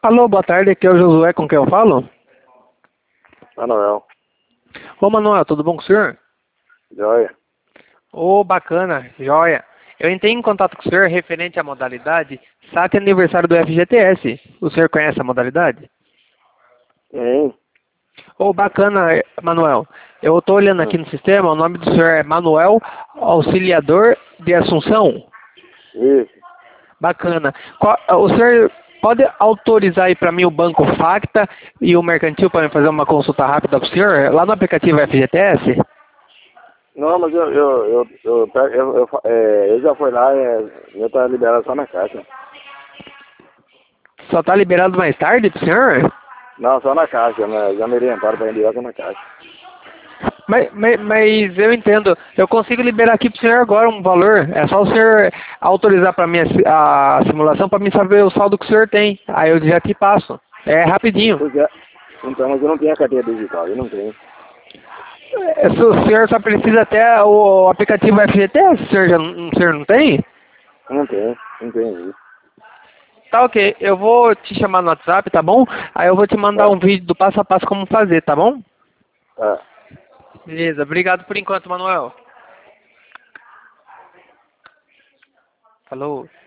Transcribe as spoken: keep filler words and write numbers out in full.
Alô, boa tarde, aqui é o Josué, com quem eu falo? Manuel. Ô, Manuel, tudo bom com o senhor? Joia. Ô, bacana, joia. Eu entrei em contato com o senhor referente à modalidade saque aniversário do F G T S. O senhor conhece a modalidade? Sim. Ô, bacana, Manuel. Eu estou olhando aqui Hum. no sistema, o nome do senhor é Manuel Auxiliador de Assunção. Isso. Bacana. Qual- o senhor pode autorizar aí para mim o Banco Facta e o Mercantil para fazer uma consulta rápida para o senhor? Lá no aplicativo F G T S? Não, mas eu, eu, eu, eu, eu, eu, eu, fa- é, eu já fui lá e eu tá liberado só na caixa. Só está liberado mais tarde para o senhor? Não, só na caixa, né? Já me orientaram para ir direto na caixa. Mas, mas, mas eu entendo. Eu consigo liberar aqui para o senhor agora um valor. É só o senhor autorizar para mim a, si- a simulação para mim saber o saldo que o senhor tem. Aí eu já te passo. É rapidinho. Pois é. Então, mas eu não tenho a carteira digital, eu não tenho. É, se o senhor só precisa até o aplicativo F G T S, o senhor, já, não- o senhor não tem? Não tenho, não tenho isso. Tá ok. Eu vou te chamar no WhatsApp, tá bom? Aí eu vou te mandar Tá, um vídeo do passo a passo como fazer, tá bom? tá. Beleza. Obrigado por enquanto, Manuel. Falou.